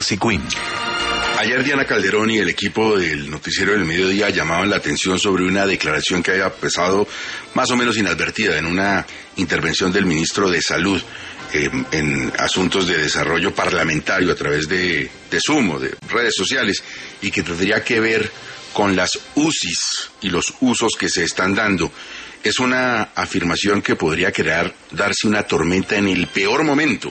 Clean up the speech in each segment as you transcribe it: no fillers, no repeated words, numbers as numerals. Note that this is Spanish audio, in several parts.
Queen. Ayer Diana Calderón y el equipo del Noticiero del Mediodía llamaban la atención sobre una declaración que había pasado más o menos inadvertida en una intervención del ministro de Salud en asuntos de desarrollo parlamentario a través de Zoom o de redes sociales, y que tendría que ver con las UCIs y los usos que se están dando. Es una afirmación que podría darse una tormenta en el peor momento.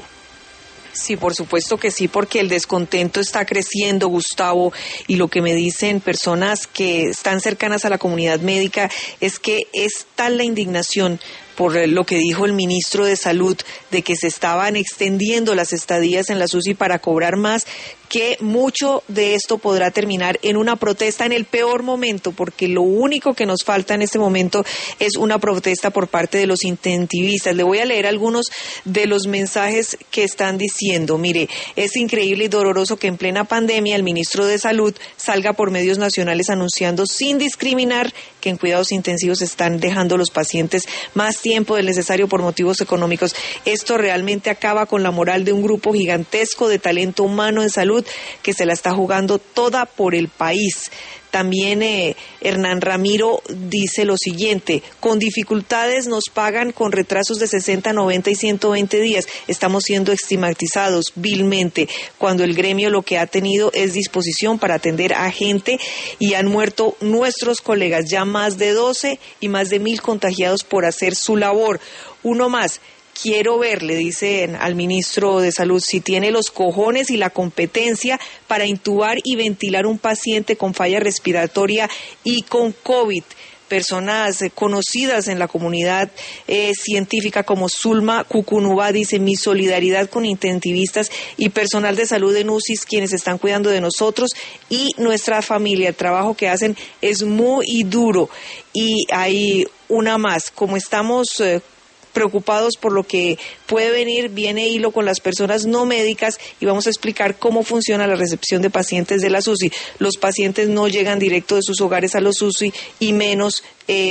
Sí, por supuesto que sí, porque el descontento está creciendo, Gustavo, y lo que me dicen personas que están cercanas a la comunidad médica es que es tal la indignación por lo que dijo el ministro de Salud, de que se estaban extendiendo las estadías en la UCI para cobrar más, que mucho de esto podrá terminar en una protesta en el peor momento, porque lo único que nos falta en este momento es una protesta por parte de los intentivistas. Le voy a leer algunos de los mensajes que están diciendo. Mire, es increíble y doloroso que en plena pandemia el ministro de Salud salga por medios nacionales anunciando sin discriminar que en cuidados intensivos están dejando los pacientes más tiempo del necesario por motivos económicos. Esto realmente acaba con la moral de un grupo gigantesco de talento humano en salud que se la está jugando toda por el país. También Hernán Ramiro dice lo siguiente: con dificultades nos pagan con retrasos de 60, 90 y 120 días. Estamos siendo estigmatizados vilmente, cuando el gremio lo que ha tenido es disposición para atender a gente, y han muerto nuestros colegas, ya más de 12 y más de 1,000 contagiados por hacer su labor. Uno más. Quiero ver, le dicen al ministro de Salud, si tiene los cojones y la competencia para intubar y ventilar un paciente con falla respiratoria y con COVID. Personas conocidas en la comunidad científica como Zulma Cucunúa dice: mi solidaridad con intentivistas y personal de salud en UCIs, quienes están cuidando de nosotros y nuestra familia. El trabajo que hacen es muy duro. Y hay una más, como estamos preocupados por lo que puede venir, viene hilo con las personas no médicas, y vamos a explicar cómo funciona la recepción de pacientes de las UCI. Los pacientes no llegan directo de sus hogares a los UCI, y menos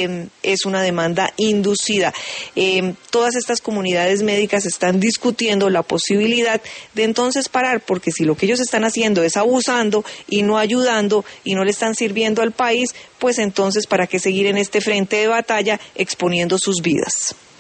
es una demanda inducida. Todas estas comunidades médicas están discutiendo la posibilidad de entonces parar, porque si lo que ellos están haciendo es abusando y no ayudando y no le están sirviendo al país, pues entonces ¿para qué seguir en este frente de batalla exponiendo sus vidas?